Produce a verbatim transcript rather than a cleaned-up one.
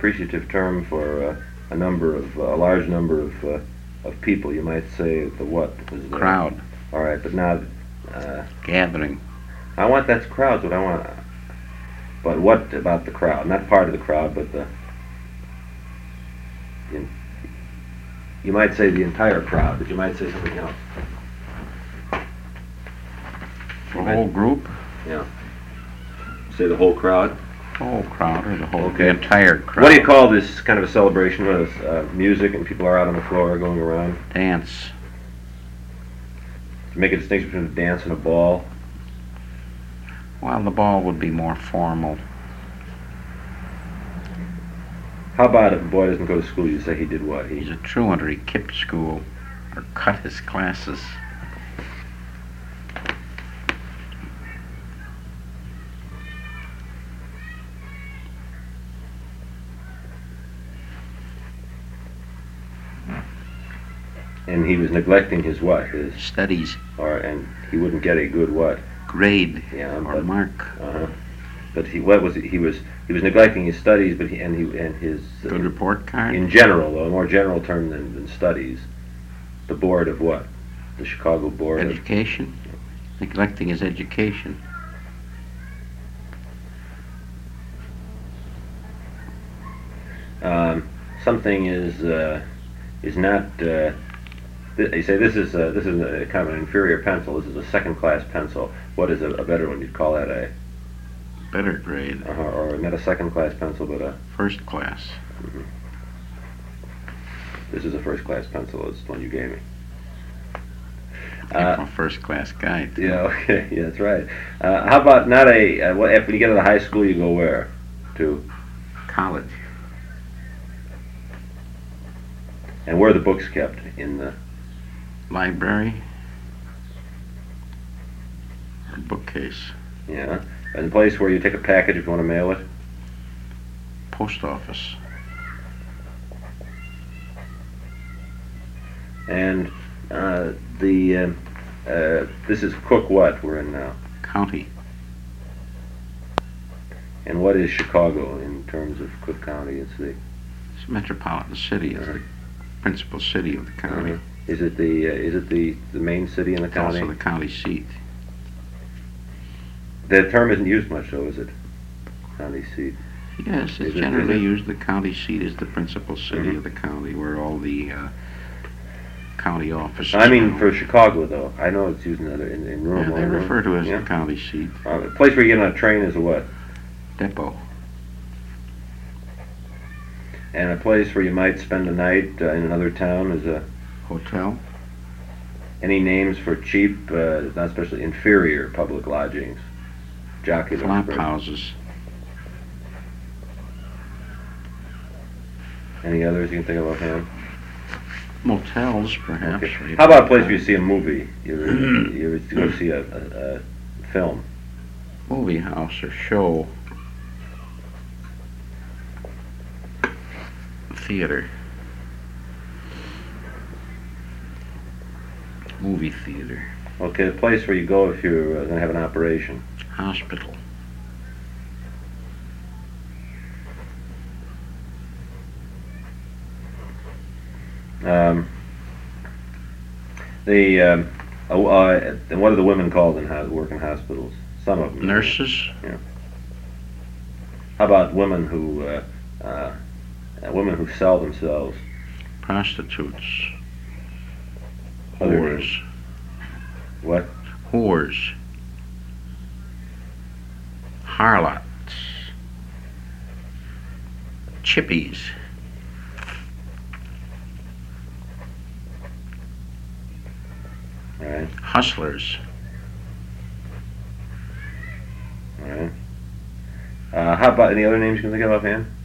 appreciative term for uh, a number of uh, a large number of uh, of people. You might say the what was there? Crowd. All right, but now uh, Gathering. I want that's crowds. What I want. But what about the crowd? Not part of the crowd, but the. You, you might say the entire crowd, but you might say something else. The whole group. Yeah. Say the whole crowd. The whole crowd, or the whole, Okay. the entire crowd. What do you call this kind of a celebration with uh, music and people are out on the floor going around? Dance. To make a distinction between a dance and a ball. Well, the ball would be more formal. How about if a boy doesn't go to school, you say he did what? He's He a truant, or he kept school, or cut his classes. and he was neglecting his what? His Studies. or and he wouldn't get a good what? Grade. Yeah, Or but mark. uh-huh. But he what was he, he was he was neglecting his studies, but he and he and his uh, Good report card. in general, though a more general term than, than studies. The board of what? The Chicago board of Education. Neglecting his education. um, something is uh, is not. Uh, th- you say this is uh, this is a, kind of an inferior pencil. This is a second class pencil. What is a, a better one? You'd call that a Better grade. uh, or not a second class pencil, but a. First class. Mhm. This is a first class pencil. It's the one you gave me. I'm Uh, a first class guy. too. yeah. Okay. Yeah, that's right. Uh, how about not a? Uh, what, if you get to the high school, you go where? To. College. And where are the books kept? In the. Library. Or bookcase. Yeah. And the place where you take a package if you want to mail it. Post office. And uh, the uh, uh, this is Cook what we're in now. County. And what is Chicago in terms of Cook County? It's the. It's a metropolitan city. It's Uh-huh. the principal city of the county. Is it the uh, is it the, the main city in the It's county? also the county seat. The term isn't used much, though, is it? County seat. Yes, Is it's it- generally is it- used. The county seat is the principal city Mhm. of the county, where all the uh, county offices. I mean, are. for Chicago, though, I know it's used in other in, in Yeah, rural. they refer to it as yeah. the county seat. Uh, a place where you get on a train is a what? Depot. And a place where you might spend a night uh, in another town is a. Hotel. Any names for cheap, uh, not especially inferior public lodgings? Jockey Flop Lynchburg. houses. Any others you can think of offhand? Motels, perhaps. Okay. where you How about a buy place time. where you see a movie? You ever, you ever go see a, a, a film? Movie house or show. Theater. Movie theater. Okay, a place where you go if you're uh, going to have an operation. Hospital. Um, the um, oh, uh, and what are the women called in ho- work in hospitals? Some of them. Nurses. How about women who uh, uh, uh, women who sell themselves? Prostitutes. Other Whores. names. What? Whores. Harlots. Chippies. All right. Hustlers. All right. Uh, how about any other names you can think of offhand?